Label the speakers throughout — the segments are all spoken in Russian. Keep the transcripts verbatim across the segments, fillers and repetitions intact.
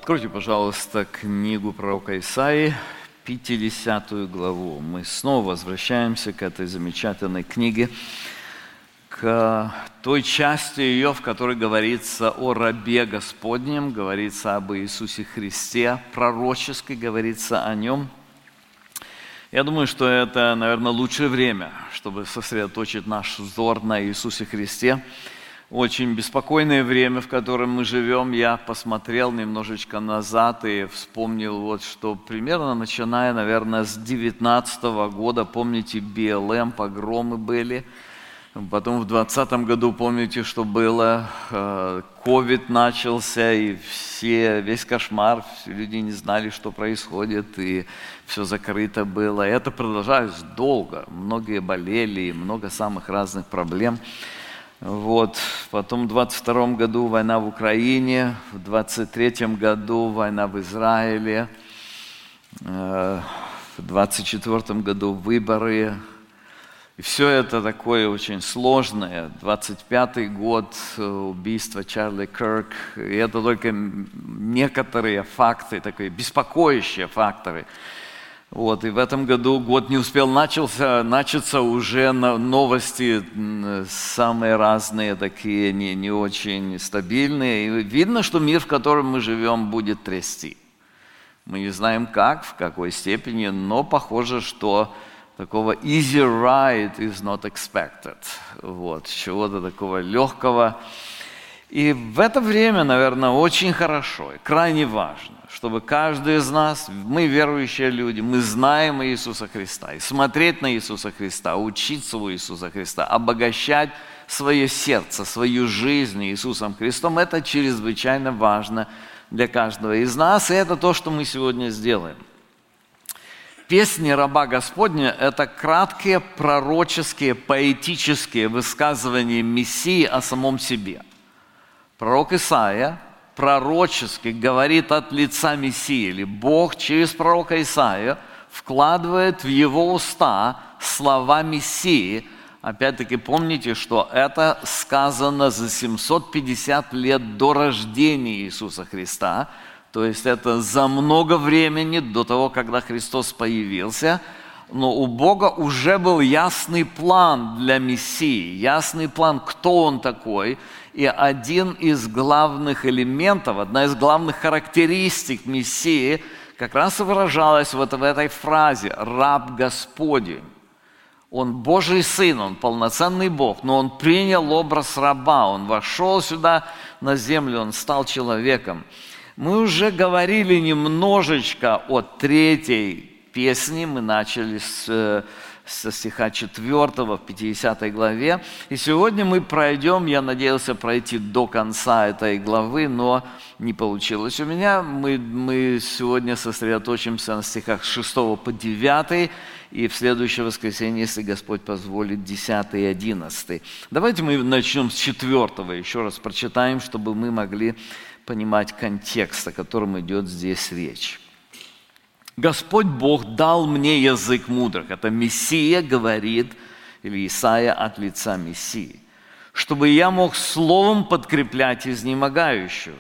Speaker 1: Откройте, пожалуйста, книгу пророка Исаии, пятидесятую главу. Мы снова возвращаемся к этой замечательной книге, к той части ее, в которой говорится о рабе Господнем, говорится об Иисусе Христе, пророчески говорится о Нем. Я думаю, что это, наверное, лучшее время, чтобы сосредоточить наш взор на Иисусе Христе. Очень беспокойное время, в котором мы живем. Я посмотрел немножечко назад и вспомнил, вот, что примерно начиная, наверное, с девятнадцатого года, помните, би эл эм, погромы были. Потом в двадцатом году, помните, что было, ковид начался, и все, весь кошмар, люди не знали, что происходит, и все закрыто было. И это продолжалось долго. Многие болели, и много самых разных проблем. Вот. Потом в двадцать втором году война в Украине, в двадцать третьем году война в Израиле, в двадцать четвёртом году выборы. И все это такое очень сложное. двадцать пятый год, убийство Чарли Кирк. И это только некоторые факты, такие беспокоящие факторы. Вот, и в этом году год не успел начался, начаться, уже новости самые разные, такие не, не очень стабильные. И видно, что мир, в котором мы живем, будет трясти. Мы не знаем как, в какой степени, но похоже, что такого easy ride is not expected. Вот, чего-то такого легкого. И в это время, наверное, очень хорошо и крайне важно, чтобы каждый из нас, мы верующие люди, мы знаем Иисуса Христа. И смотреть на Иисуса Христа, учиться у Иисуса Христа, обогащать свое сердце, свою жизнь Иисусом Христом, это чрезвычайно важно для каждого из нас. И это то, что мы сегодня сделаем. Песни раба Господня – это краткие пророческие, поэтические высказывания Мессии о самом себе. Пророк Исаия пророчески говорит от лица Мессии, или Бог через пророка Исаию вкладывает в его уста слова Мессии. Опять-таки помните, что это сказано за семьсот пятьдесят лет до рождения Иисуса Христа, то есть это за много времени до того, когда Христос появился. Но у Бога уже был ясный план для Мессии, ясный план, кто Он такой. И один из главных элементов, одна из главных характеристик Мессии как раз и выражалась вот в этой фразе «раб Господень». Он Божий Сын, Он полноценный Бог, но Он принял образ раба, Он вошел сюда на землю, Он стал человеком. Мы уже говорили немножечко о третьей песне, мы начали с, со стиха четвёртого в пятидесятой главе, и сегодня мы пройдем, я надеялся пройти до конца этой главы, но не получилось у меня. Мы, мы сегодня сосредоточимся на стихах с шестого по девятый, и в следующее воскресенье, если Господь позволит, десятый и одиннадцатый. Давайте мы начнем с четвёртого, еще раз прочитаем, чтобы мы могли понимать контекст, о котором идет здесь речь. «Господь Бог дал мне язык мудрых». Это Мессия говорит, или Исаия от лица Мессии. «Чтобы я мог словом подкреплять изнемогающего.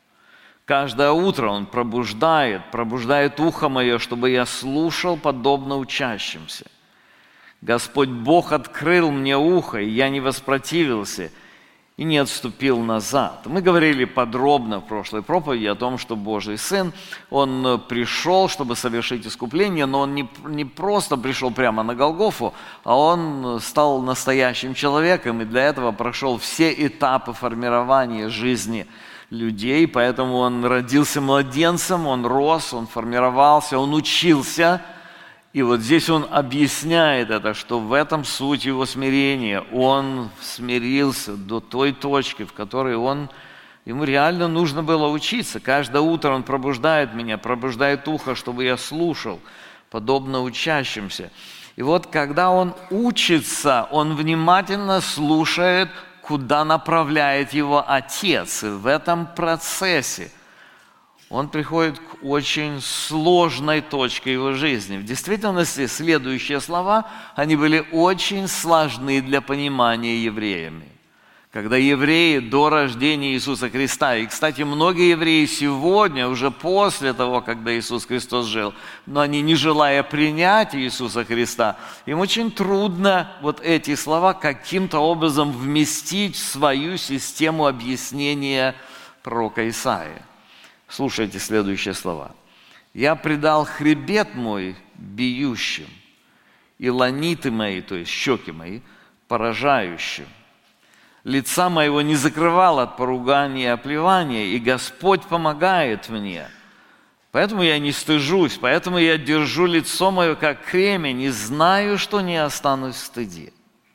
Speaker 1: Каждое утро Он пробуждает, пробуждает ухо мое, чтобы я слушал подобно учащимся. Господь Бог открыл мне ухо, и я не воспротивился, и не отступил назад». Мы говорили подробно в прошлой проповеди о том, что Божий Сын, Он пришел, чтобы совершить искупление, но Он не, не просто пришел прямо на Голгофу, а Он стал настоящим человеком, и для этого прошел все этапы формирования жизни людей, поэтому Он родился младенцем, Он рос, Он формировался, Он учился. И вот здесь Он объясняет это, что в этом суть Его смирения. Он смирился до той точки, в которой он, Ему реально нужно было учиться. Каждое утро Он пробуждает меня, пробуждает ухо, чтобы я слушал, подобно учащимся. И вот когда Он учится, Он внимательно слушает, куда направляет Его Отец. И в этом процессе он приходит к очень сложной точке его жизни. В действительности, следующие слова, они были очень сложны для понимания евреями. когда евреи до рождения Иисуса Христа, и, кстати, многие евреи сегодня, уже после того, когда Иисус Христос жил, но они, не желая принять Иисуса Христа, им очень трудно вот эти слова каким-то образом вместить в свою систему объяснения пророка Исаии. Слушайте следующие слова. «Я предал хребет мой бьющим, и ланиты мои, то есть щеки мои, поражающим. Лица моего не закрывал от поругания и оплевания, и Господь помогает мне. Поэтому я не стыжусь, поэтому я держу лицо мое, как кремень, и знаю, что не останусь в стыде».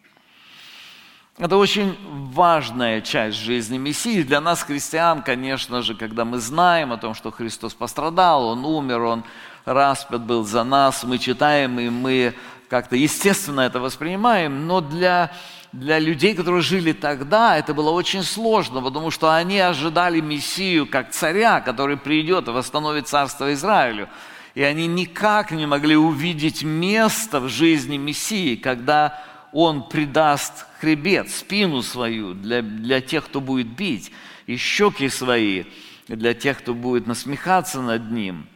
Speaker 1: Это очень важная часть жизни Мессии. Для нас, христиан, конечно же, когда мы знаем о том, что Христос пострадал, Он умер, Он распят был за нас, мы читаем, и мы как-то естественно это воспринимаем, но для, для людей, которые жили тогда, это было очень сложно, потому что они ожидали Мессию как царя, который придет и восстановит царство Израилю. И они никак не могли увидеть место в жизни Мессии, когда Он предаст хребет, спину свою для, для тех, кто будет бить, и щеки свои для тех, кто будет насмехаться над Ним.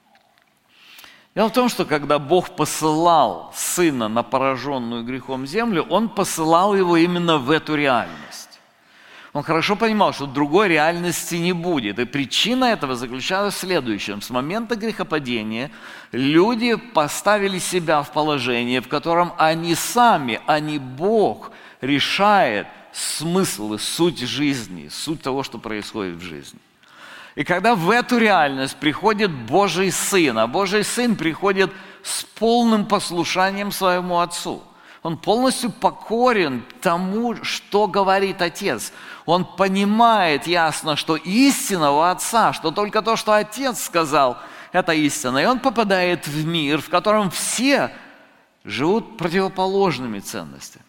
Speaker 1: Дело в том, что когда Бог посылал Сына на пораженную грехом землю, Он посылал Его именно в эту реальность. Он хорошо понимал, что другой реальности не будет. И причина этого заключалась в следующем. С момента грехопадения люди поставили себя в положение, в котором они сами, а не Бог, решает смысл и суть жизни, суть того, что происходит в жизни. И когда в эту реальность приходит Божий Сын, а Божий Сын приходит с полным послушанием своему Отцу. Он полностью покорен тому, что говорит Отец. Он понимает ясно, что истина у Отца, что только то, что Отец сказал, это истина. И он попадает в мир, в котором все живут противоположными ценностями.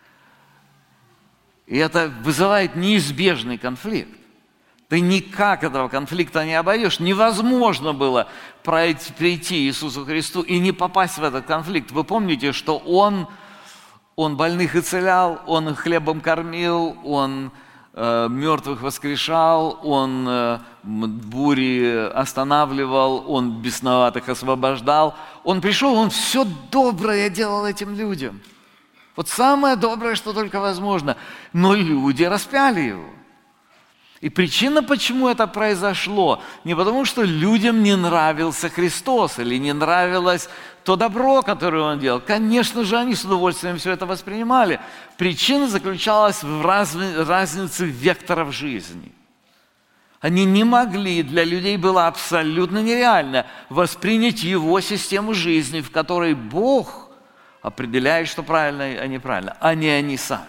Speaker 1: И это вызывает неизбежный конфликт. Ты никак этого конфликта не обойдешь. Невозможно было пройти, прийти Иисусу Христу и не попасть в этот конфликт. Вы помните, что Он, он больных исцелял, Он хлебом кормил, Он э, мертвых воскрешал, Он э, бури останавливал, Он бесноватых освобождал. Он пришел, Он все доброе делал этим людям. Вот самое доброе, что только возможно. Но люди распяли Его. И причина, почему это произошло, не потому, что людям не нравился Христос или не нравилось то добро, которое Он делал. Конечно же, они с удовольствием все это воспринимали. Причина заключалась в разни- разнице векторов жизни. Они не могли, для людей было абсолютно нереально воспринять Его систему жизни, в которой Бог определяет, что правильно, а неправильно, а не они сами.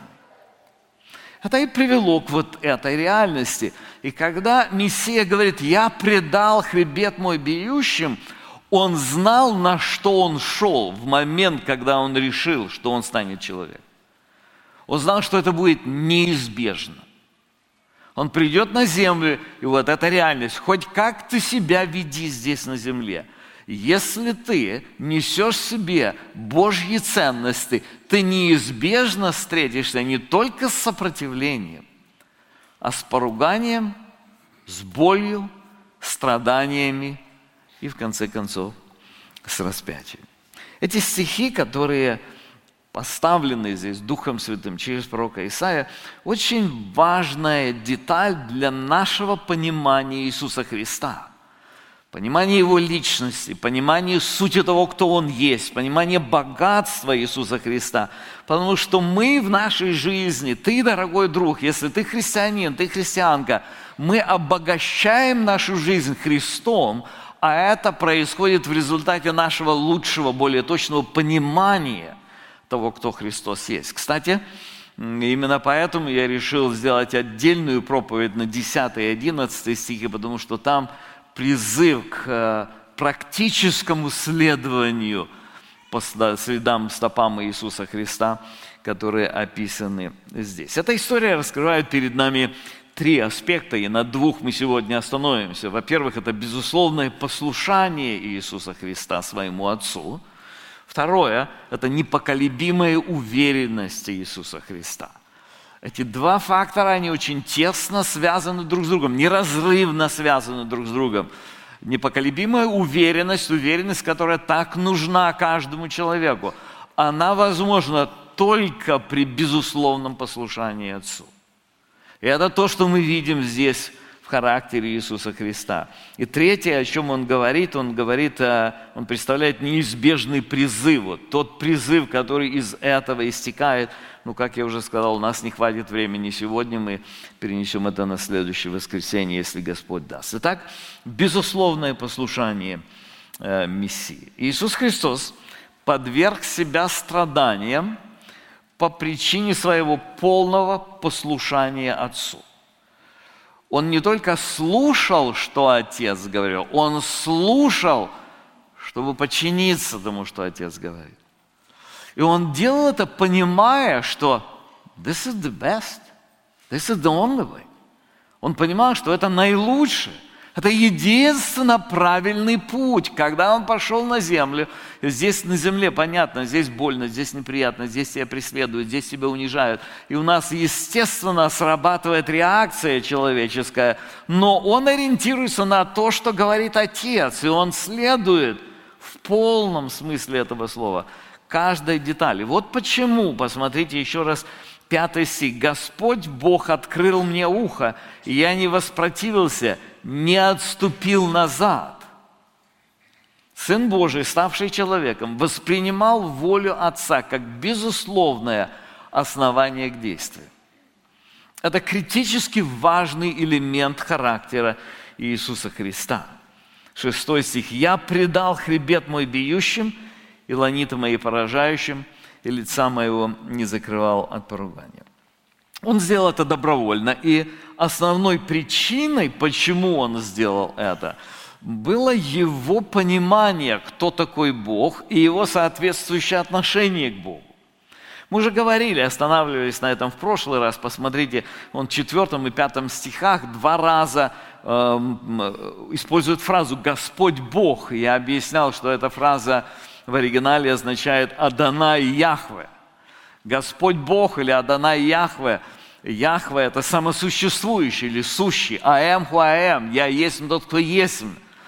Speaker 1: Это и привело к вот этой реальности. И когда Мессия говорит, я предал хребет мой бьющим, Он знал, на что Он шел в момент, когда Он решил, что Он станет человеком. Он знал, что это будет неизбежно. Он придет на землю, и вот эта реальность, хоть как ты себя веди здесь на земле, если ты несешь в себе Божьи ценности, ты неизбежно встретишься не только с сопротивлением, а с поруганием, с болью, страданиями и, в конце концов, с распятием. Эти стихи, которые поставлены здесь Духом Святым через пророка Исаия, очень важная деталь для нашего понимания Иисуса Христа. Понимание Его личности, понимание сути того, кто Он есть, понимание богатства Иисуса Христа. Потому что мы в нашей жизни, ты, дорогой друг, если ты христианин, ты христианка, мы обогащаем нашу жизнь Христом, а это происходит в результате нашего лучшего, более точного понимания того, кто Христос есть. Кстати, именно поэтому я решил сделать отдельную проповедь на десятый и одиннадцатый стихи, потому что там призыв к практическому следованию по следам, стопам Иисуса Христа, которые описаны здесь. Эта история раскрывает перед нами три аспекта, и на двух мы сегодня остановимся. Во-первых, это безусловное послушание Иисуса Христа своему Отцу. Второе – это непоколебимая уверенность Иисуса Христа. Эти два фактора, они очень тесно связаны друг с другом, неразрывно связаны друг с другом. Непоколебимая уверенность, уверенность, которая так нужна каждому человеку, она возможна только при безусловном послушании Отцу. И это то, что мы видим здесь в характере Иисуса Христа. И третье, о чем Он говорит, Он говорит, Он представляет неизбежный призыв. Вот тот призыв, который из этого истекает. Ну, как я уже сказал, у нас не хватит времени сегодня, мы перенесем это на следующее воскресенье, если Господь даст. Итак, безусловное послушание э, Мессии. Иисус Христос подверг себя страданиям по причине своего полного послушания Отцу. Он не только слушал, что Отец говорил, он слушал, чтобы подчиниться тому, что Отец говорит. И он делал это, понимая, что this is the best, this is the only way. Он понимал, что это наилучшее, это единственно правильный путь. Когда он пошел на землю, здесь на земле, понятно, здесь больно, здесь неприятно, здесь тебя преследуют, здесь тебя унижают. И у нас, естественно, срабатывает реакция человеческая, но он ориентируется на то, что говорит Отец, и он следует в полном смысле этого слова каждой детали. Вот почему, посмотрите еще раз, пятый стих. «Господь Бог открыл мне ухо, и я не воспротивился, не отступил назад». Сын Божий, ставший человеком, воспринимал волю Отца как безусловное основание к действию. Это критически важный элемент характера Иисуса Христа. Шестой стих. «Я предал хребет мой бьющим, и ланиты мои поражающим, и лица моего не закрывал от поругания». Он сделал это добровольно, и основной причиной, почему он сделал это, было его понимание, кто такой Бог, и его соответствующее отношение к Богу. Мы уже говорили, останавливаясь на этом в прошлый раз, посмотрите, он в четвертом и пятом стихах два раза э, использует фразу «Господь Бог». Я объяснял, что эта фраза в оригинале означает «Адонай Яхве». Господь Бог или Адонай Яхве. Яхве – это самосуществующий или сущий. Аэм хуаэм. Я есть тот, кто есть.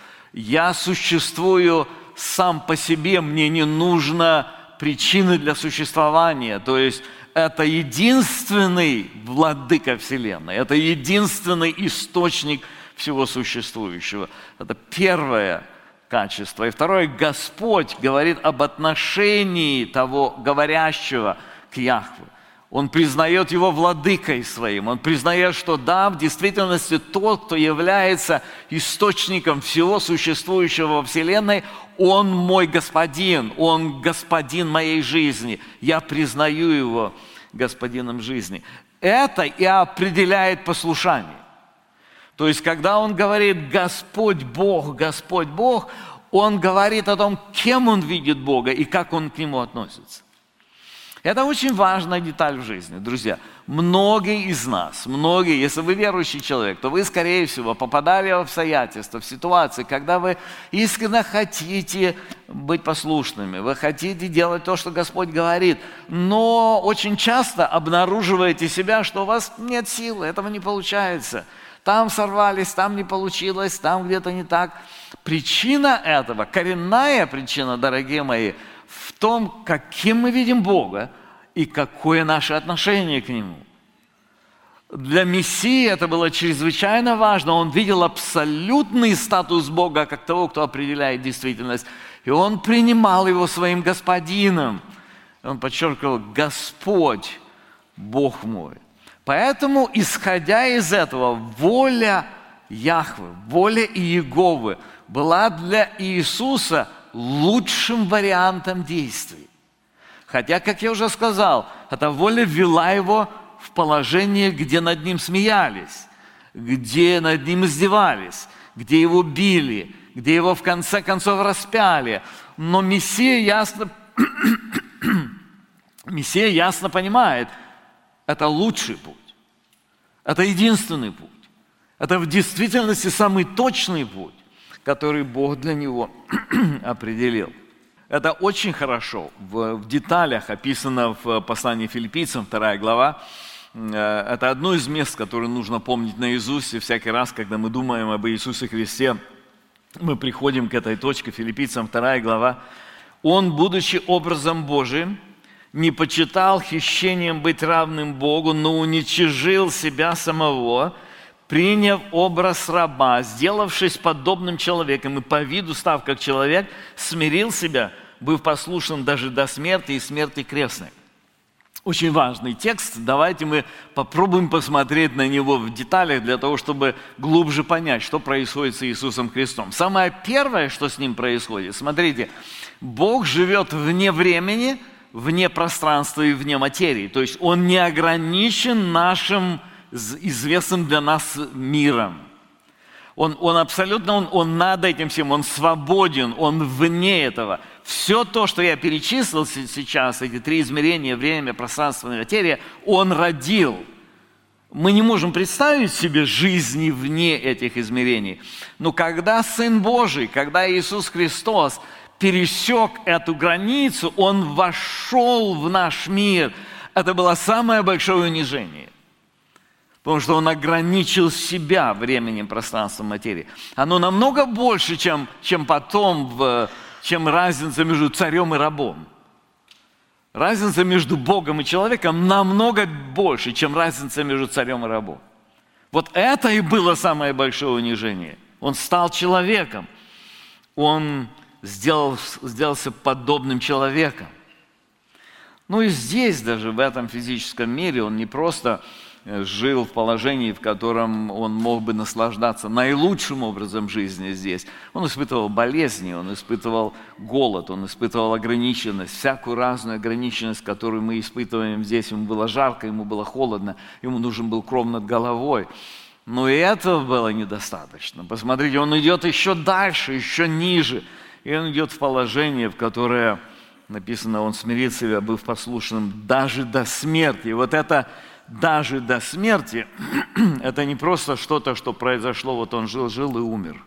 Speaker 1: Я существую сам по себе. Мне не нужно причины для существования. То есть это единственный владыка Вселенной. Это единственный источник всего существующего. Это первое качество. И второе, Господь говорит об отношении того говорящего к Яхве. Он признает его владыкой своим. Он признает, что да, в действительности тот, кто является источником всего существующего во Вселенной, он мой господин, он господин моей жизни. Я признаю его господином жизни. Это и определяет послушание. То есть, когда он говорит «Господь Бог, Господь Бог», он говорит о том, кем он видит Бога и как он к нему относится. Это очень важная деталь в жизни, друзья. Многие из нас, многие, если вы верующий человек, то вы, скорее всего, попадали в обстоятельства, в ситуации, когда вы искренне хотите быть послушными, вы хотите делать то, что Господь говорит, но очень часто обнаруживаете себя, что у вас нет силы, этого не получается. Там сорвались, там не получилось, там где-то не так. Причина этого, коренная причина, дорогие мои, в том, каким мы видим Бога и какое наше отношение к Нему. Для Мессии это было чрезвычайно важно. Он видел абсолютный статус Бога как того, кто определяет действительность. И он принимал его своим господином. Он подчеркивал: «Господь, Бог мой». Поэтому, исходя из этого, воля Яхве, воля Иеговы была для Иисуса лучшим вариантом действий. Хотя, как я уже сказал, эта воля ввела его в положение, где над ним смеялись, где над ним издевались, где его били, где его в конце концов распяли. Но Мессия ясно, Мессия ясно понимает, это лучший путь, это единственный путь, это в действительности самый точный путь, который Бог для него определил. Это очень хорошо в, в деталях описано в послании Филиппийцам, вторая глава, это одно из мест, которое нужно помнить наизусть, и всякий раз, когда мы думаем об Иисусе Христе, мы приходим к этой точке. Филиппийцам вторая глава. «Он, будучи образом Божиим, не почитал хищением быть равным Богу, но уничижил себя самого, приняв образ раба, сделавшись подобным человеком и по виду став как человек, смирил себя, быв послушным даже до смерти и смерти крестной». Очень важный текст. Давайте мы попробуем посмотреть на него в деталях для того, чтобы глубже понять, что происходит с Иисусом Христом. Самое первое, что с Ним происходит, смотрите, Бог живет вне времени, вне пространства и вне материи. То есть Он не ограничен нашим известным для нас миром. Он, он абсолютно, он, он над этим всем, Он свободен, Он вне этого. Все то, что я перечислил сейчас, эти три измерения, время, пространство и материя, Он родил. Мы не можем представить себе жизни вне этих измерений. Но когда Сын Божий, когда Иисус Христос пересек эту границу, Он вошел в наш мир. Это было самое большое унижение. Потому что Он ограничил себя временем, пространством, материей. Оно намного больше, чем, чем потом, в, чем разница между царем и рабом. Разница между Богом и человеком намного больше, чем разница между царем и рабом. Вот это и было самое большое унижение. Он стал человеком. Он сделал, сделался подобным человеком. Ну и здесь, даже в этом физическом мире, Он не просто жил в положении, в котором он мог бы наслаждаться наилучшим образом жизни здесь. Он испытывал болезни, он испытывал голод, он испытывал ограниченность, всякую разную ограниченность, которую мы испытываем здесь. Ему было жарко, ему было холодно, ему нужен был кров над головой. Но и этого было недостаточно. Посмотрите, он идет еще дальше, еще ниже. И он идет в положение, в которое написано, он смирил себя, быв послушным даже до смерти. И вот это даже до смерти, это не просто что-то, что произошло, вот он жил-жил и умер.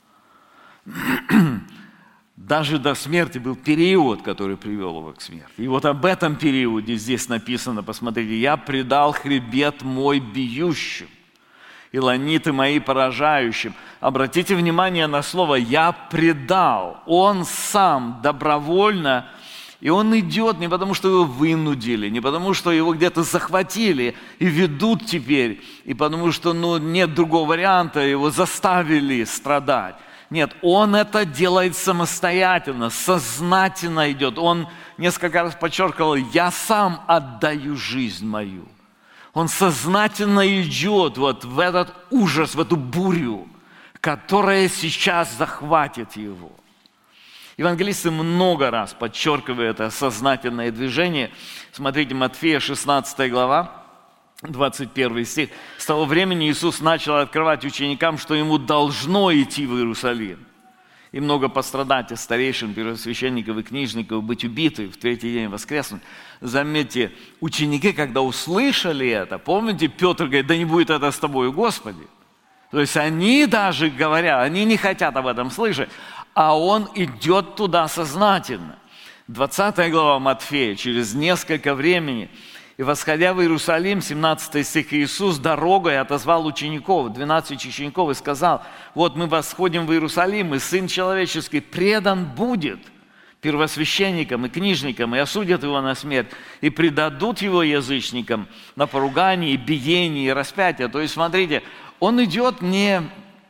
Speaker 1: Даже до смерти был период, который привел его к смерти. И вот об этом периоде здесь написано, посмотрите, «Я предал хребет мой бьющим, и ланиты мои поражающим». Обратите внимание на слово «я предал». Он сам добровольно. И он идет не потому, что его вынудили, не потому, что его где-то захватили и ведут теперь, и потому что ну, нет другого варианта, его заставили страдать. Нет, он это делает самостоятельно, сознательно идет. Он несколько раз подчеркивал, я сам отдаю жизнь мою. Он сознательно идет вот в этот ужас, в эту бурю, которая сейчас захватит его. Евангелисты много раз подчеркивают это сознательное движение. Смотрите, Матфея шестнадцатая глава, двадцать первый стих. «С того времени Иисус начал открывать ученикам, что Ему должно идти в Иерусалим. И много пострадать от старейшин, первосвященников и книжников, быть убиты, в третий день воскреснуть». Заметьте, ученики, когда услышали это, помните, Петр говорит, да не будет это с тобою, Господи. То есть они даже говорят, они не хотят об этом слышать, а он идет туда сознательно. двадцатая глава Матфея, через несколько времени. «И восходя в Иерусалим», семнадцатый стих, Иисус дорогой отозвал учеников, двенадцать учеников, и сказал, вот мы восходим в Иерусалим, и Сын Человеческий предан будет первосвященникам и книжникам, и осудят его на смерть, и предадут его язычникам на поругание, биение и распятие». То есть, смотрите, он идет не...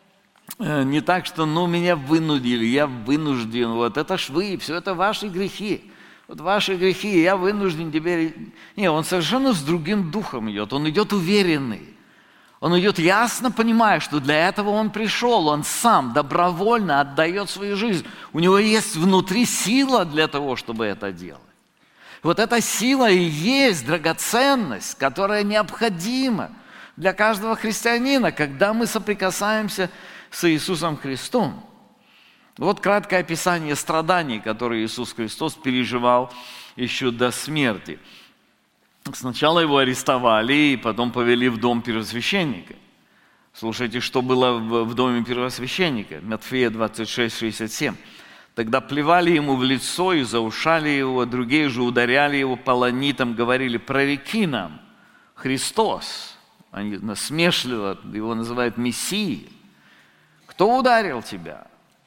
Speaker 1: Не так, что ну, меня вынудили, я вынужден, вот это ж вы, все это ваши грехи. Вот ваши грехи, я вынужден теперь... Не, он совершенно с другим духом идет, он идет уверенный. Он идет ясно понимая, что для этого он пришел, он сам добровольно отдает свою жизнь. У него есть внутри сила для того, чтобы это делать. Вот эта сила и есть драгоценность, которая необходима для каждого христианина, когда мы соприкасаемся с Иисусом Христом. Вот краткое описание страданий, которые Иисус Христос переживал еще до смерти. Сначала его арестовали, и потом повели в дом первосвященника. Слушайте, что было в доме первосвященника. Матфея двадцать шесть, шестьдесят семь. «Тогда плевали ему в лицо и заушали его, другие же ударяли его полонитом, говорили, прореки нам, Христос. Они насмешливо его называют Мессией. Кто ударил тебя?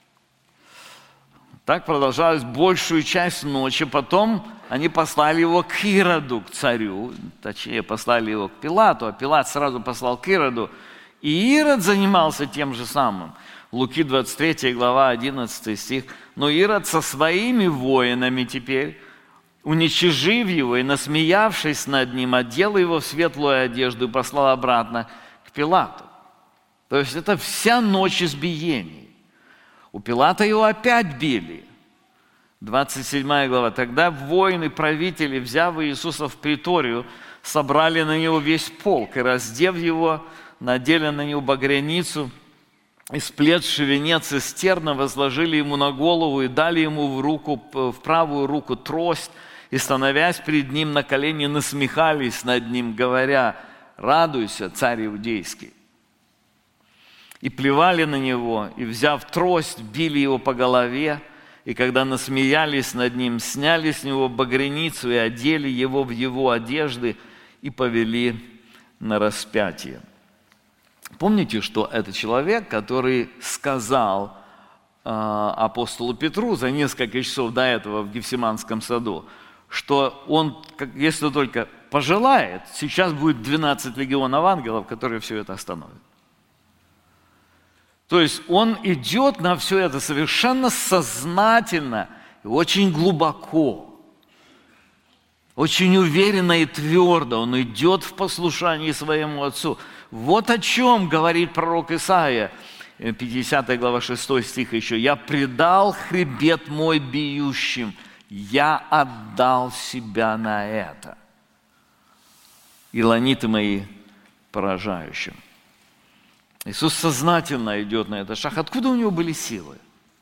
Speaker 1: Так продолжалось большую часть ночи. Потом они послали его к Ироду, к царю. Точнее, послали его к Пилату, а Пилат сразу послал к Ироду. И Ирод занимался тем же самым. Луки двадцать третья глава, одиннадцатый стих. Но Ирод со своими воинами теперь, уничижив его и насмеявшись над ним, одел его в светлую одежду и послал обратно к Пилату. То есть это вся ночь избиений. У Пилата его опять били. двадцать седьмая глава. Тогда воины, правители, взяв Иисуса в приторию, собрали на него весь полк и, раздев его, надели на него багряницу, и сплетший венец из терна возложили ему на голову и дали ему в, руку, в правую руку трость, и, становясь перед ним на колени, насмехались над ним, говоря: «Радуйся, царь иудейский». И плевали на него, и, взяв трость, били его по голове, и когда насмеялись над ним, сняли с него багряницу и одели его в его одежды и повели на распятие. Помните, что это человек, который сказал э, апостолу Петру за несколько часов до этого в Гефсиманском саду, что он, как, если только пожелает, сейчас будет двенадцать легионов ангелов, которые все это остановят. То есть он идет на все это совершенно сознательно и очень глубоко, очень уверенно и твердо. Он идет в послушании своему отцу. Вот о чем говорит пророк Исаия, пятидесятая глава, шестой стих еще. «Я предал хребет мой биющим, я отдал себя на это, и ланиты мои поражающим». Иисус сознательно идет на этот шаг. Откуда у него были силы?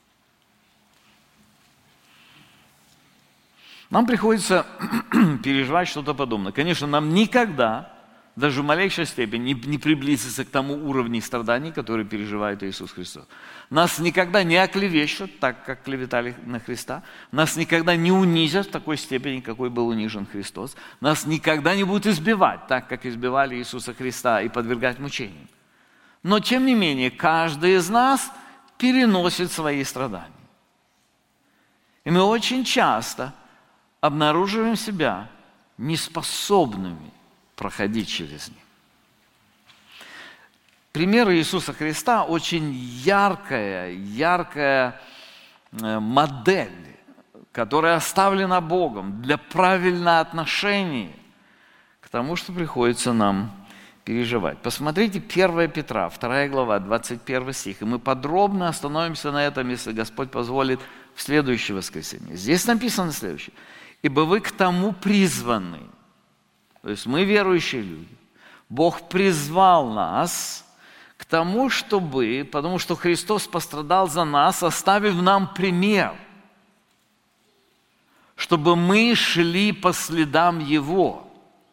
Speaker 1: Нам приходится переживать что-то подобное. Конечно, нам никогда, даже в малейшей степени, не, не приблизиться к тому уровню страданий, которые переживает Иисус Христос. Нас никогда не оклевещут, так как клеветали на Христа. Нас никогда не унизят в такой степени, какой был унижен Христос. Нас никогда не будут избивать, так как избивали Иисуса Христа, и подвергать мучениям. Но, тем не менее, каждый из нас переносит свои страдания. И мы очень часто обнаруживаем себя неспособными проходить через них. Пример Иисуса Христа очень яркая, яркая модель, которая оставлена Богом для правильного отношения к тому, что приходится нам переживать. Посмотрите первое Петра, вторая глава, двадцать первый стих. И мы подробно остановимся на этом, если Господь позволит, в следующее воскресенье. Здесь написано следующее. «Ибо вы к тому призваны». То есть мы верующие люди. Бог призвал нас к тому, чтобы, потому что Христос пострадал за нас, оставив нам пример, чтобы мы шли по следам Его.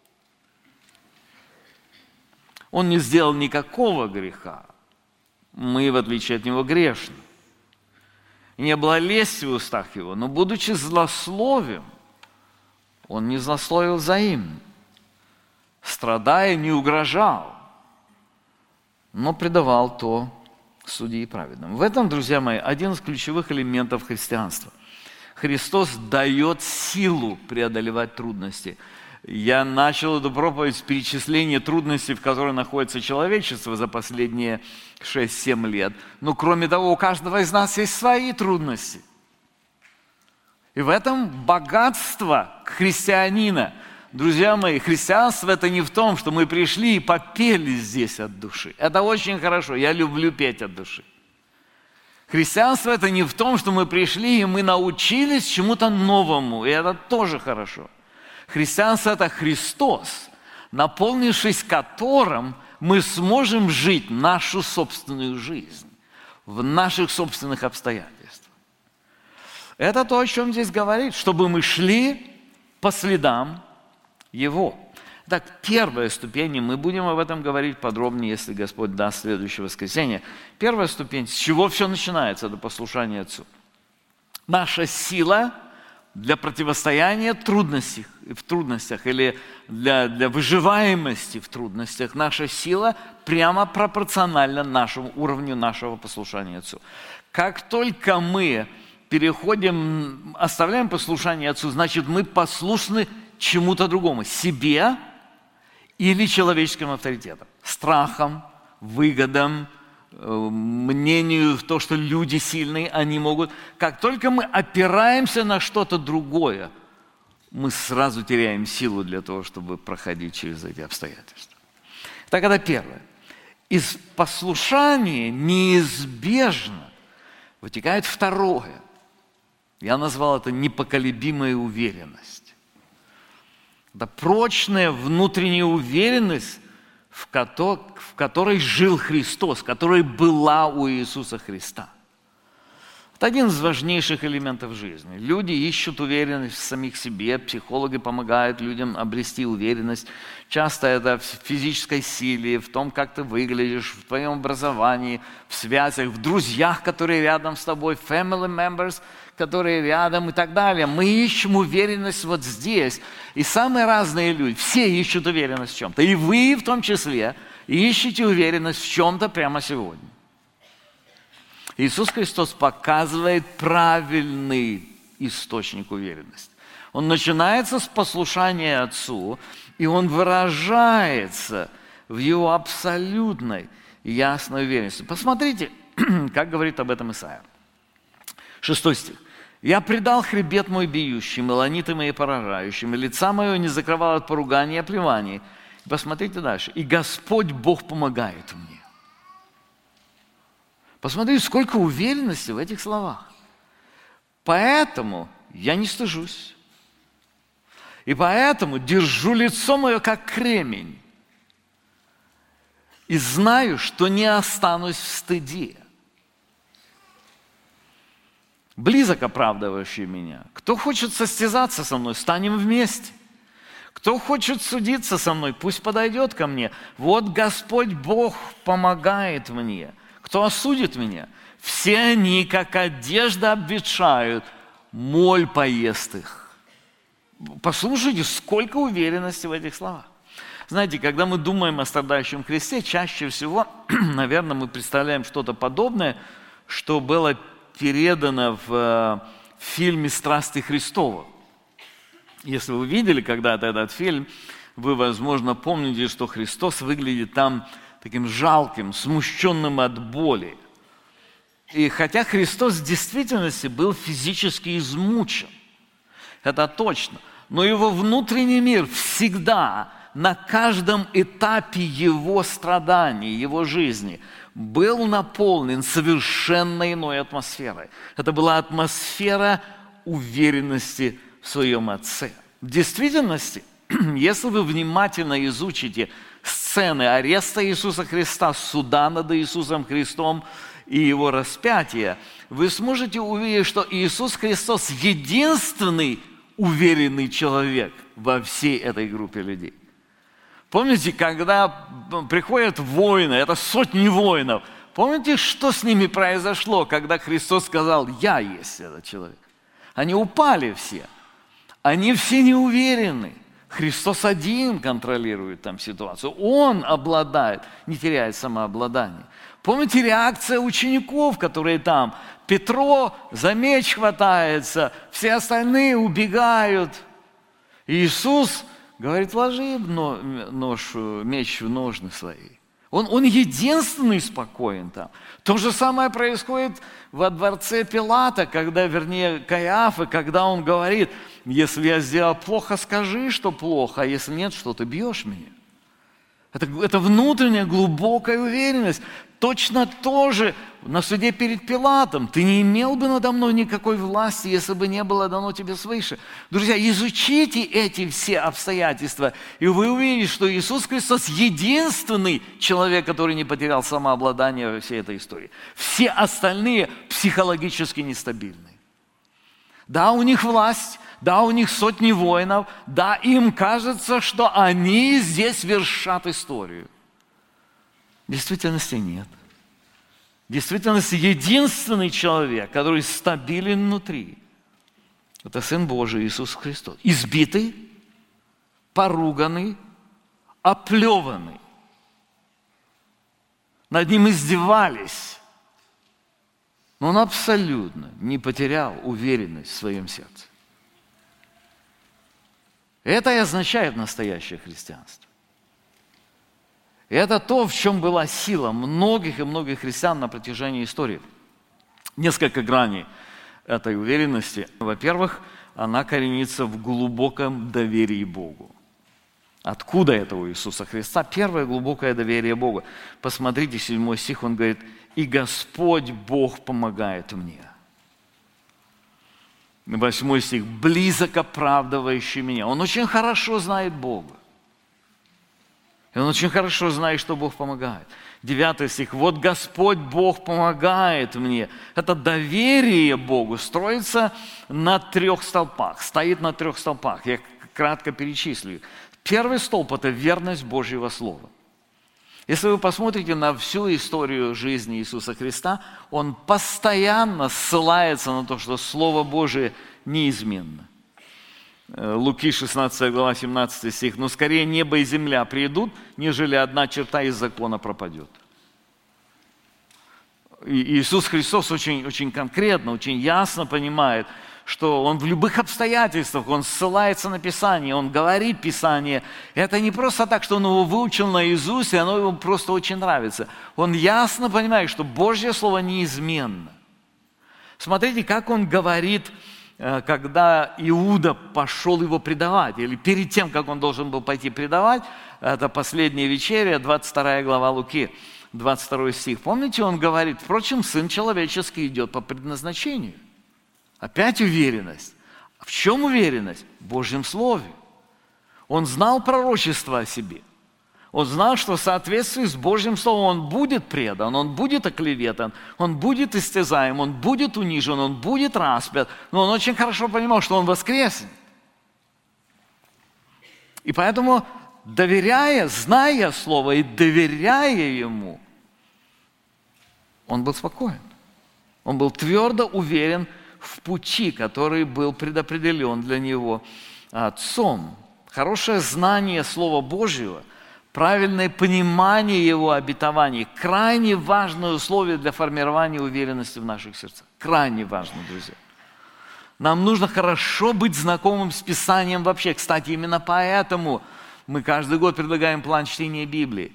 Speaker 1: Он не сделал никакого греха. Мы, в отличие от Него, грешны. И не было лести в устах Его, но, будучи злословием, Он не злословил взаимно. Страдая, не угрожал, но предавал то судьи праведным. В этом, друзья мои, один из ключевых элементов христианства. Христос дает силу преодолевать трудности. Я начал эту проповедь с перечисления трудностей, в которых находится человечество за последние шесть-семь лет. Но кроме того, у каждого из нас есть свои трудности. И в этом богатство христианина. Друзья мои, христианство – это не в том, что мы пришли и попели здесь от души. Это очень хорошо, я люблю петь от души. Христианство – это не в том, что мы пришли и мы научились чему-то новому, и это тоже хорошо. Христианство – это Христос, наполнившись которым мы сможем жить нашу собственную жизнь в наших собственных обстоятельствах. Это то, о чем здесь говорит, чтобы мы шли по следам Его. Так, первая ступень, и мы будем об этом говорить подробнее, если Господь даст следующее воскресенье. Первая ступень, с чего все начинается, это послушание Отцу. Наша сила для противостояния трудностях, в трудностях или для, для выживаемости в трудностях наша сила прямо пропорциональна нашему уровню нашего послушания Отцу. Как только мы переходим, оставляем послушание Отцу, значит, мы послушны чему-то другому, себе или человеческим авторитетам, страхам, выгодам, мнению в то, что люди сильные, они могут. Как только мы опираемся на что-то другое, мы сразу теряем силу для того, чтобы проходить через эти обстоятельства. Так это первое. Из послушания неизбежно вытекает второе. Я назвал это непоколебимая уверенность. Это прочная внутренняя уверенность, в которой жил Христос, которая была у Иисуса Христа. Это один из важнейших элементов жизни. Люди ищут уверенность в самих себе, психологи помогают людям обрести уверенность. Часто это в физической силе, в том, как ты выглядишь, в твоем образовании, в связях, в друзьях, которые рядом с тобой, family members, которые рядом и так далее. Мы ищем уверенность вот здесь. И самые разные люди, все ищут уверенность в чем-то. И вы в том числе ищете уверенность в чем-то прямо сегодня. Иисус Христос показывает правильный источник уверенности. Он начинается с послушания Отцу, и он выражается в его абсолютной ясной уверенности. Посмотрите, как говорит об этом Исайя. Шестой стих. «Я предал хребет мой бьющим, и ланиты мои поражающим, и лица мое не закрывал от поруганий и оплеваний». Посмотрите дальше. «И Господь Бог помогает мне». Посмотрите, сколько уверенности в этих словах. Поэтому я не стыжусь. И поэтому держу лицо мое, как кремень. И знаю, что не останусь в стыде. Близок оправдывающий меня. Кто хочет состязаться со мной, станем вместе. Кто хочет судиться со мной, пусть подойдет ко мне. Вот Господь Бог помогает мне. Кто осудит меня? Все они, как одежда, обветшают, моль поест их. Послушайте, сколько уверенности в этих словах. Знаете, когда мы думаем о страдающем Христе, чаще всего, наверное, мы представляем что-то подобное, что было передано в, в фильме «Страсти Христова». Если вы видели когда-то этот фильм, вы, возможно, помните, что Христос выглядит там таким жалким, смущенным от боли. И хотя Христос в действительности был физически измучен, это точно, но его внутренний мир всегда, на каждом этапе его страданий, его жизни, был наполнен совершенно иной атмосферой. Это была атмосфера уверенности в своем Отце. В действительности, если вы внимательно изучите сцены ареста Иисуса Христа, суда над Иисусом Христом и его распятия, вы сможете увидеть, что Иисус Христос единственный уверенный человек во всей этой группе людей. Помните, когда приходят воины, это сотни воинов, помните, что с ними произошло, когда Христос сказал: «Я есть этот человек»? Они упали все, они все не уверены. Христос один контролирует там ситуацию. Он обладает, не теряет самообладание. Помните реакция учеников, которые там? Петро за меч хватается, все остальные убегают. Иисус говорит: «Ложи нож, меч в ножны свои». Он, он единственный спокоен там. То же самое происходит во дворце Пилата, когда, вернее, Каиафы, когда он говорит: «Если я сделал плохо, скажи, что плохо, а если нет, что ты бьешь меня». Это, это внутренняя глубокая уверенность. Точно то же на суде перед Пилатом. Ты не имел бы надо мной никакой власти, если бы не было дано тебе свыше. Друзья, изучите эти все обстоятельства, и вы увидите, что Иисус Христос единственный человек, который не потерял самообладание во всей этой истории. Все остальные психологически нестабильны. Да, у них власть, да, у них сотни воинов, да, им кажется, что они здесь вершат историю. В действительности нет. В действительности единственный человек, который стабилен внутри, Это Сын Божий Иисус Христос. Избитый, поруганный, оплеванный. Над ним издевались. Но он абсолютно не потерял уверенность в своем сердце. Это и означает настоящее христианство. И это то, в чем была сила многих и многих христиан на протяжении истории. Несколько граней этой уверенности. Во-первых, она коренится в глубоком доверии Богу. Откуда это у Иисуса Христа? Первое глубокое доверие Богу. Посмотрите, седьмой стих, он говорит: «И Господь Бог помогает мне». Восьмой стих: «Близок оправдывающий меня». Он очень хорошо знает Бога. И он очень хорошо знает, что Бог помогает. Девятый стих: «Вот Господь Бог помогает мне». Это доверие Богу строится на трех столпах, стоит на трех столпах. Я кратко перечислю их. Первый столб – это верность Божьего Слова. Если вы посмотрите на всю историю жизни Иисуса Христа, Он постоянно ссылается на то, что Слово Божие неизменно. Луки шестнадцатая глава, семнадцатый стих. «Но скорее небо и земля придут, нежели одна черта из закона пропадет». И Иисус Христос очень, очень конкретно, очень ясно понимает, что Он в любых обстоятельствах, Он ссылается на Писание, Он говорит Писание. Это не просто так, что Он его выучил наизусть, и оно ему просто очень нравится. Он ясно понимает, что Божье Слово неизменно. Смотрите, как Он говорит, когда Иуда пошел его предавать, или перед тем, как он должен был пойти предавать, это последняя вечеря, двадцать вторая глава Луки, двадцать второй стих. Помните, он говорит: «Впрочем, Сын Человеческий идет по предназначению». Опять уверенность. В чем уверенность? В Божьем Слове. Он знал пророчество о себе. Он знал, что в соответствии с Божьим Словом он будет предан, он будет оклеветан, он будет истязаем, он будет унижен, он будет распят. Но он очень хорошо понимал, что он воскреснет. И поэтому, доверяя, зная Слово и доверяя Ему, он был спокоен. Он был твердо уверен в пути, который был предопределен для него Отцом. Хорошее знание Слова Божьего, правильное понимание Его обетований – крайне важное условие для формирования уверенности в наших сердцах. Крайне важно, друзья. Нам нужно хорошо быть знакомым с Писанием вообще. Кстати, именно поэтому мы каждый год предлагаем план чтения Библии.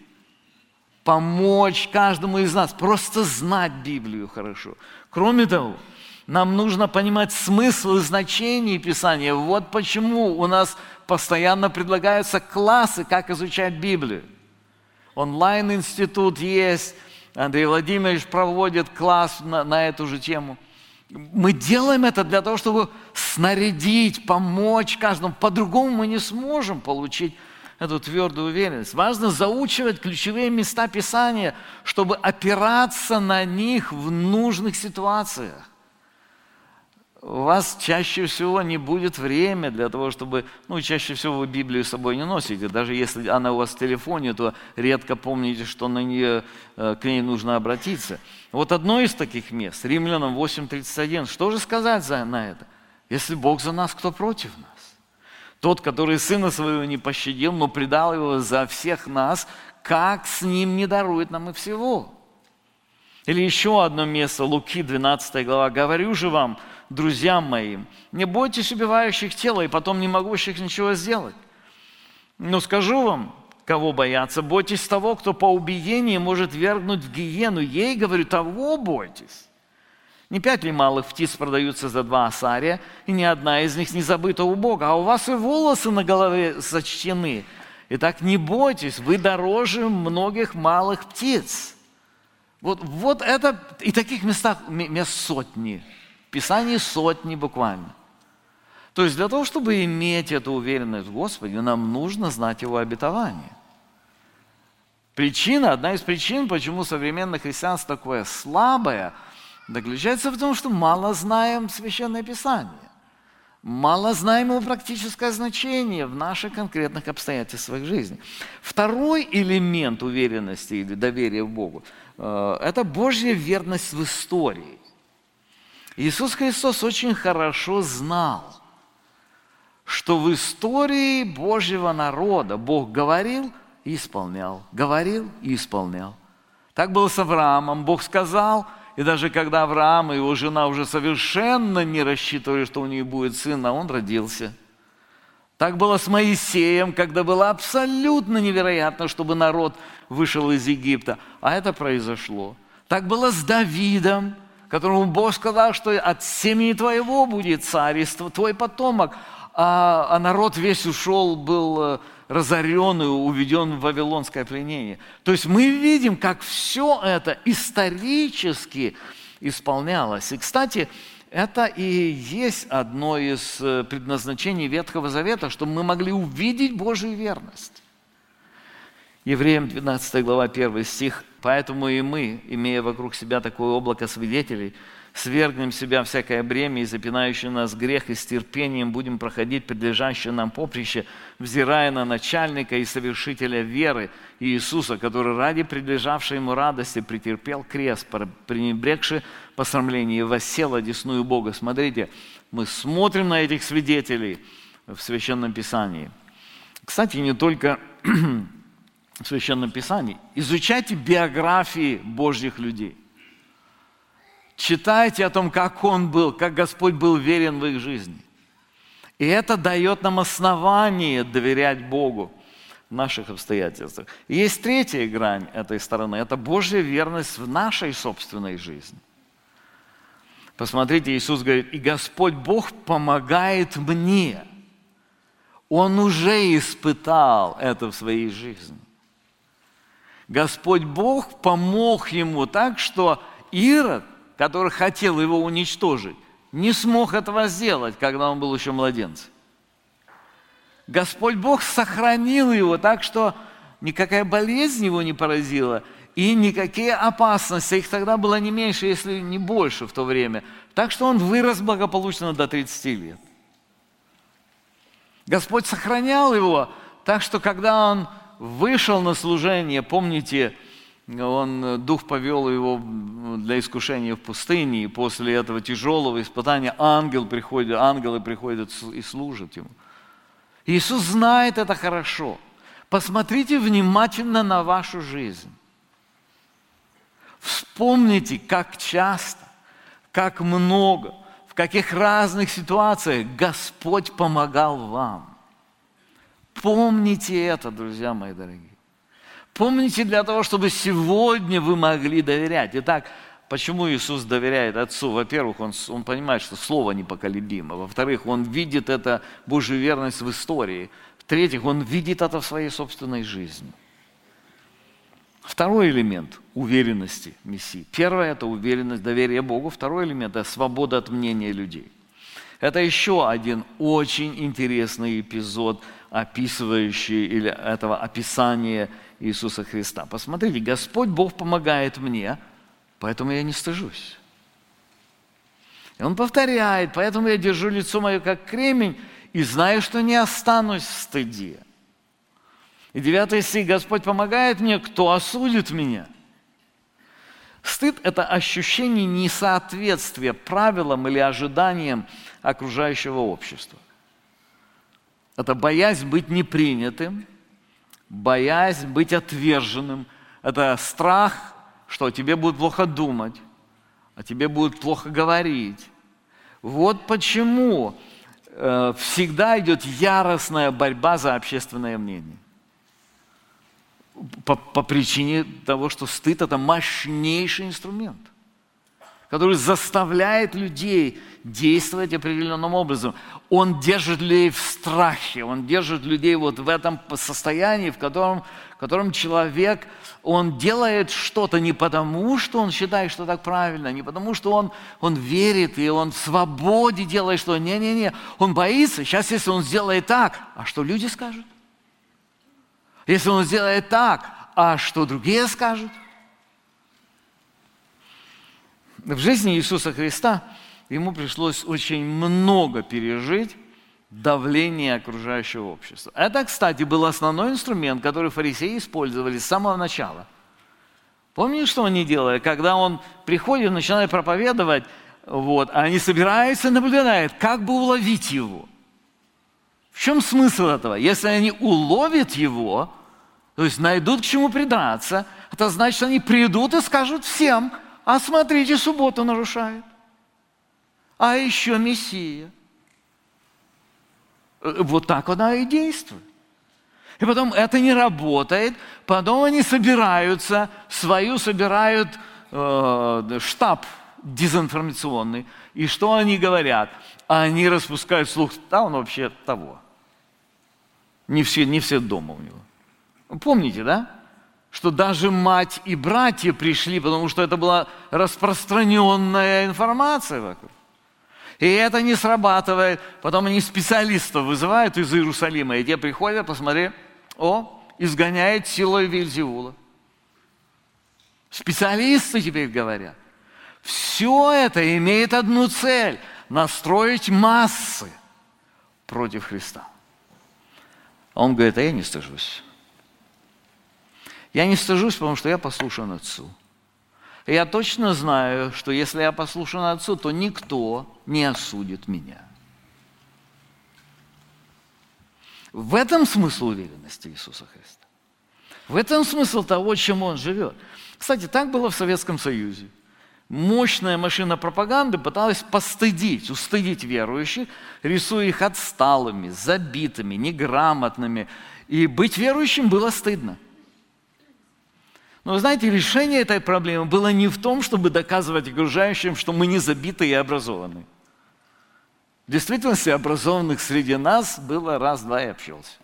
Speaker 1: Помочь каждому из нас просто знать Библию хорошо. Кроме того, нам нужно понимать смысл и значение Писания. Вот почему у нас постоянно предлагаются классы, как изучать Библию. Онлайн-институт есть, Андрей Владимирович проводит класс на, на эту же тему. Мы делаем это для того, чтобы снарядить, помочь каждому. По-другому мы не сможем получить эту твердую уверенность. Важно заучивать ключевые места Писания, чтобы опираться на них в нужных ситуациях. У вас чаще всего не будет времени для того, чтобы, ну, чаще всего вы Библию с собой не носите. Даже если она у вас в телефоне, то редко помните, что на нее, к ней нужно обратиться. Вот одно из таких мест, Римлянам восемь тридцать один. Что же сказать за, на это? Если Бог за нас, кто против нас? Тот, который Сына Своего не пощадил, но предал Его за всех нас, как с Ним не дарует нам и всего? Или еще одно место, Луки двенадцатая глава. «Говорю же вам, друзьям моим, не бойтесь убивающих тело и потом не могущих ничего сделать. Но скажу вам, кого бояться, бойтесь того, кто по убиении может вергнуть в гиену. Ей, говорю, того бойтесь. Не пять ли малых птиц продаются за два асария, и ни одна из них не забыта у Бога, а у вас и волосы на голове сочтены. Итак, не бойтесь, вы дороже многих малых птиц». Вот, вот это, и таких местах, мест сотни. В Писании сотни буквально. То есть для того, чтобы иметь эту уверенность в Господе, нам нужно знать Его обетование. Причина, одна из причин, почему современное христианство такое слабое, заключается в том, что мало знаем Священное Писание. Мало знаем его практическое значение в наших конкретных обстоятельствах жизни. Второй элемент уверенности или доверия в Богу – это Божья верность в истории. Иисус Христос очень хорошо знал, что в истории Божьего народа Бог говорил и исполнял, говорил и исполнял. Так было с Авраамом. Бог сказал, и даже когда Авраам и его жена уже совершенно не рассчитывали, что у них будет сын, а он родился. Так было с Моисеем, когда было абсолютно невероятно, чтобы народ вышел из Египта, а это произошло. Так было с Давидом, которому Бог сказал, что от семени твоего будет царь, твой потомок, а, а народ весь ушел, был разорен и уведен в вавилонское пленение. То есть мы видим, как все это исторически исполнялось. И, кстати, это и есть одно из предназначений Ветхого Завета, чтобы мы могли увидеть Божью верность. Евреям двенадцатая глава, первый стих. «Поэтому и мы, имея вокруг себя такое облако свидетелей, свергнем с себя всякое бремя и запинающий нас грех, и с терпением будем проходить предлежащее нам поприще, взирая на начальника и совершителя веры Иисуса, который ради предлежавшей ему радости претерпел крест, пренебрегши посрамление, и воссел одесную Бога». Смотрите, мы смотрим на этих свидетелей в Священном Писании. Кстати, не только в Священном Писании. Изучайте биографии Божьих людей. Читайте о том, как Он был, как Господь был верен в их жизни. И это дает нам основание доверять Богу в наших обстоятельствах. И есть третья грань этой стороны. Это Божья верность в нашей собственной жизни. Посмотрите, Иисус говорит, и Господь Бог помогает мне. Он уже испытал это в своей жизни. Господь Бог помог ему так, что Ирод, который хотел его уничтожить, не смог этого сделать, когда он был еще младенцем. Господь Бог сохранил его так, что никакая болезнь его не поразила, и никакие опасности, их тогда было не меньше, если не больше в то время. Так что он вырос благополучно до тридцати лет. Господь сохранял его так, что когда он вышел на служение, помните, он, Дух повел его для искушения в пустыне, и после этого тяжелого испытания ангел приходит, ангелы приходят и служат ему. Иисус знает это хорошо. Посмотрите внимательно на вашу жизнь. Вспомните, как часто, как много, в каких разных ситуациях Господь помогал вам. Помните это, друзья мои дорогие. Помните для того, чтобы сегодня вы могли доверять. Итак, почему Иисус доверяет Отцу? Во-первых, он, он понимает, что Слово непоколебимо. Во-вторых, Он видит это Божью верность в истории. В-третьих, Он видит это в своей собственной жизни. Второй элемент уверенности Мессии. Первое – это уверенность, доверие Богу. Второй элемент – это свобода от мнения людей. Это еще один очень интересный эпизод, описывающий или этого описания Иисуса Христа. Посмотрите, Господь Бог помогает мне, поэтому я не стыжусь. И Он повторяет, поэтому я держу лицо мое как кремень и знаю, что не останусь в стыде. И девятый стих, Господь помогает мне, кто осудит меня? Стыд – это ощущение несоответствия правилам или ожиданиям окружающего общества. Это боязнь быть непринятым, боязнь быть отверженным. Это страх, что о тебе будут плохо думать, о тебе будут плохо говорить. Вот почему э, всегда идет яростная борьба за общественное мнение. По, по причине того, что стыд – это мощнейший инструмент, который заставляет людей действовать определенным образом. Он держит людей в страхе, он держит людей вот в этом состоянии, в котором, в котором человек, он делает что-то не потому, что он считает, что так правильно, не потому, что он, он верит, и он в свободе делает что-то. Не-не-не, он боится. Сейчас, если он сделает так, а что люди скажут? Если он сделает так, а что другие скажут? В жизни Иисуса Христа ему пришлось очень много пережить давление окружающего общества. Это, кстати, был основной инструмент, который фарисеи использовали с самого начала. Помните, что они делали? Когда он приходит, начинает проповедовать, вот, а они собираются и наблюдают, как бы уловить его. В чем смысл этого? Если они уловят его, то есть найдут к чему придраться, это значит, они придут и скажут всем: а смотрите, субботу нарушает. А еще Мессия. Вот так она и действует. И потом это не работает, потом они собираются, свою собирают э, штаб дезинформационный. И что они говорят? Они распускают слух: да, он вообще того. Не все, не все дома у него. Помните, да? Что даже мать и братья пришли, потому что это была распространенная информация вокруг. И это не срабатывает. Потом они специалистов вызывают из Иерусалима, и те приходят, посмотри, о, изгоняет силой Вельзевула. Специалисты теперь говорят. Все это имеет одну цель – настроить массы против Христа. А он говорит: а я не стыжусь. Я не стыжусь, потому что я послушан Отцу. И я точно знаю, что если я послушан Отцу, то никто не осудит меня. В этом смысл уверенности Иисуса Христа. В этом смысл того, чем Он живет. Кстати, так было в Советском Союзе. Мощная машина пропаганды пыталась постыдить, устыдить верующих, рисуя их отсталыми, забитыми, неграмотными. И быть верующим было стыдно. Но, вы знаете, решение этой проблемы было не в том, чтобы доказывать окружающим, что мы не забиты и образованы. В действительности образованных среди нас было раз-два и обчелся.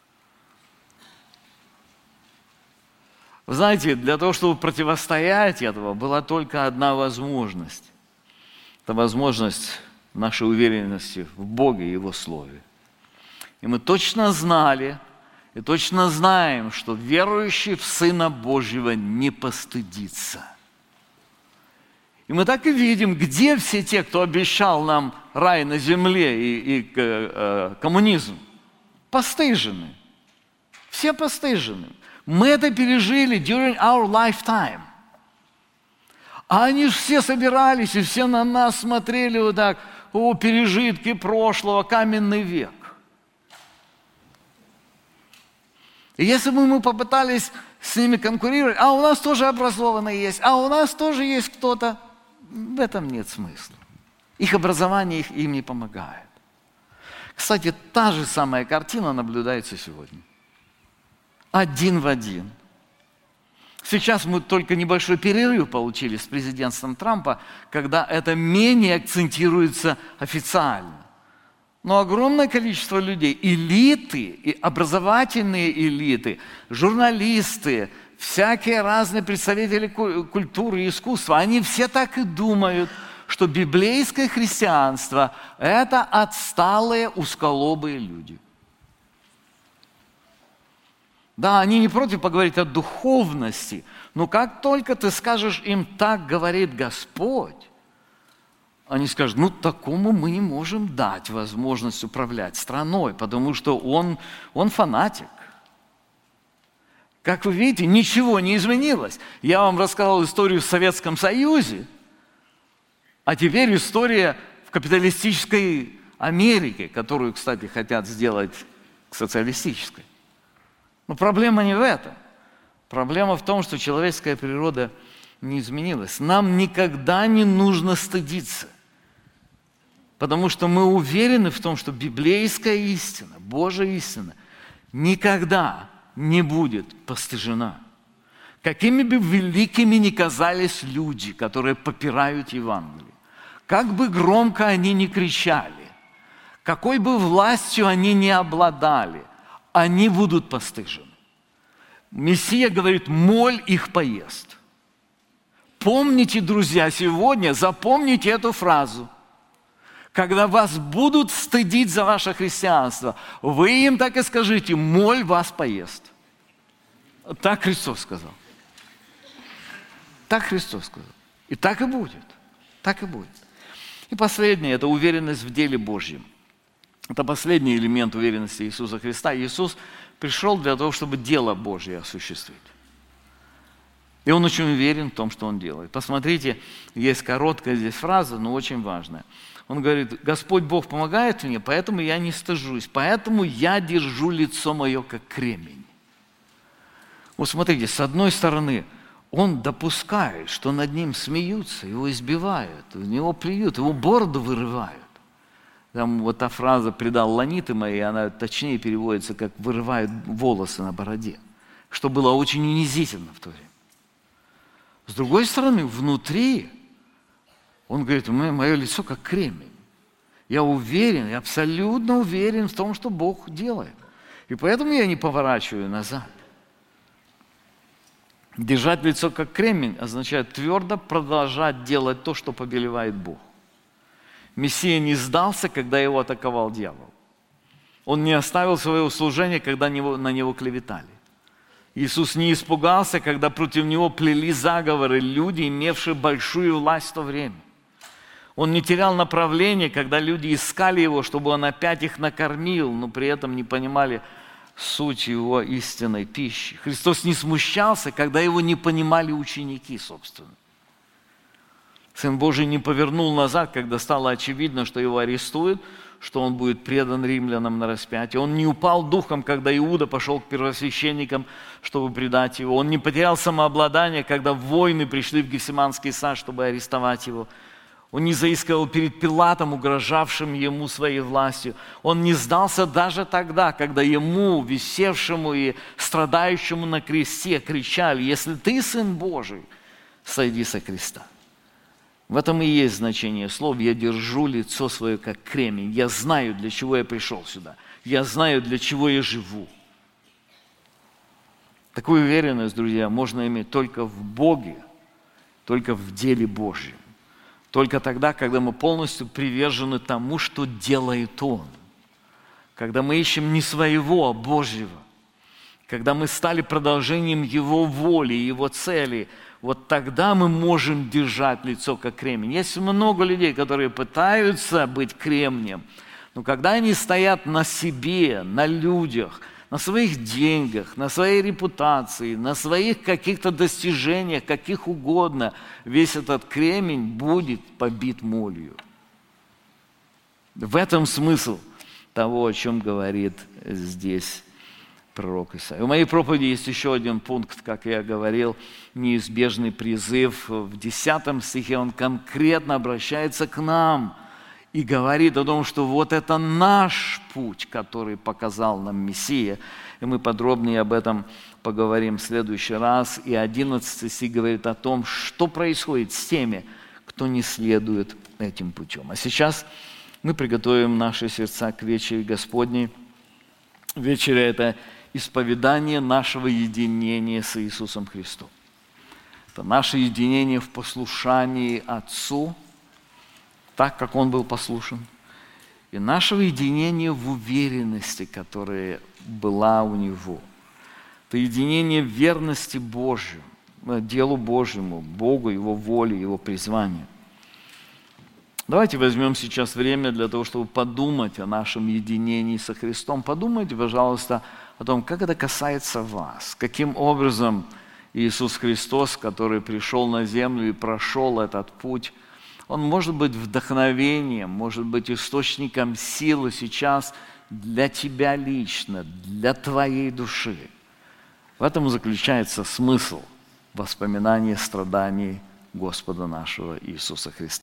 Speaker 1: Вы знаете, для того, чтобы противостоять этому, была только одна возможность. Это возможность нашей уверенности в Боге и Его Слове. И мы точно знали, и точно знаем, что верующий в Сына Божьего не постыдится. И мы так и видим, где все те, кто обещал нам рай на земле и, и э, коммунизм. Постыжены. Все постыжены. Мы это пережили during our lifetime. А они же все собирались, и все на нас смотрели вот так: о, пережитки прошлого, каменный век. И если бы мы попытались с ними конкурировать: а у нас тоже образованные есть, а у нас тоже есть кто-то, в этом нет смысла. Их образование их, им не помогает. Кстати, та же самая картина наблюдается сегодня. Один в один. Сейчас мы только небольшой перерыв получили с президентством Трампа, когда это менее акцентируется официально. Но огромное количество людей, элиты, и образовательные элиты, журналисты, всякие разные представители культуры и искусства, они все так и думают, что библейское христианство – это отсталые, узколобые люди. Да, они не против поговорить о духовности, но как только ты скажешь им: так говорит Господь, они скажут: ну, такому мы не можем дать возможность управлять страной, потому что он, он фанатик. Как вы видите, ничего не изменилось. Я вам рассказал историю в Советском Союзе, а теперь история в капиталистической Америке, которую, кстати, хотят сделать социалистической. Но проблема не в этом. Проблема в том, что человеческая природа не изменилась. Нам никогда не нужно стыдиться, потому что мы уверены в том, что библейская истина, Божья истина никогда не будет постыжена. Какими бы великими ни казались люди, которые попирают Евангелие, как бы громко они ни кричали, какой бы властью они ни обладали, они будут постыжены. Мессия говорит: моль их поест. Помните, друзья, сегодня запомните эту фразу. Когда вас будут стыдить за ваше христианство, вы им так и скажите: моль вас поест. Так Христос сказал. Так Христос сказал. И так и будет. Так и будет. И последнее – это уверенность в деле Божьем. Это последний элемент уверенности Иисуса Христа. Иисус пришел для того, чтобы дело Божье осуществить. И Он очень уверен в том, что Он делает. Посмотрите, есть короткая здесь фраза, но очень важная. Он говорит: Господь Бог помогает мне, поэтому я не стыжусь, поэтому я держу лицо мое, как кремень. Вот смотрите, с одной стороны, он допускает, что над ним смеются, его избивают, у него плюют, его бороду вырывают. Там вот та фраза «предал ланиты мои», она точнее переводится как «вырывают волосы на бороде», что было очень унизительно в то время. С другой стороны, внутри, он говорит: мое лицо как кремень. Я уверен, я абсолютно уверен в том, что Бог делает. И поэтому я не поворачиваю назад. Держать лицо как кремень означает твердо продолжать делать то, что повелевает Бог. Мессия не сдался, когда его атаковал дьявол. Он не оставил своего служения, когда на него клеветали. Иисус не испугался, когда против него плели заговоры люди, имевшие большую власть в то время. Он не терял направления, когда люди искали его, чтобы он опять их накормил, но при этом не понимали суть его истинной пищи. Христос не смущался, когда его не понимали ученики, собственно. Сын Божий не повернул назад, когда стало очевидно, что его арестуют, что он будет предан римлянам на распятие. Он не упал духом, когда Иуда пошел к первосвященникам, чтобы предать его. Он не потерял самообладание, когда воины пришли в Гефсиманский сад, чтобы арестовать его. Он не заискивал перед Пилатом, угрожавшим ему своей властью. Он не сдался даже тогда, когда ему, висевшему и страдающему на кресте, кричали: «Если ты Сын Божий, сойди со креста». В этом и есть значение слов: «Я держу лицо свое, как кремень». Я знаю, для чего я пришел сюда. Я знаю, для чего я живу. Такую уверенность, друзья, можно иметь только в Боге, только в деле Божьем. Только тогда, когда мы полностью привержены тому, что делает Он. Когда мы ищем не своего, а Божьего. Когда мы стали продолжением Его воли, Его цели, вот тогда мы можем держать лицо как кремень. Есть много людей, которые пытаются быть кремнем, но когда они стоят на себе, на людях, на своих деньгах, на своей репутации, на своих каких-то достижениях, каких угодно, весь этот кремень будет побит молью. В этом смысл того, о чем говорит здесь пророк Исаия. У моей проповеди есть еще один пункт, как я говорил, неизбежный призыв. В десятом стихе он конкретно обращается к нам и говорит о том, что вот это наш путь, который показал нам Мессия. И мы подробнее об этом поговорим в следующий раз. И одиннадцатый стих говорит о том, что происходит с теми, кто не следует этим путем. А сейчас мы приготовим наши сердца к вечере Господней. Вечеря – это исповедание нашего единения с Иисусом Христом. Это наше единение в послушании Отцу, так, как Он был послушен, и нашего единения в уверенности, которая была у Него. Это единение в верности Божью, делу Божьему, Богу, Его воле, Его призванию. Давайте возьмем сейчас время для того, чтобы подумать о нашем единении со Христом. Подумайте, пожалуйста, о том, как это касается вас, каким образом Иисус Христос, который пришел на землю и прошел этот путь, Он может быть вдохновением, может быть источником силы сейчас для тебя лично, для твоей души. В этом заключается смысл воспоминания страданий Господа нашего Иисуса Христа.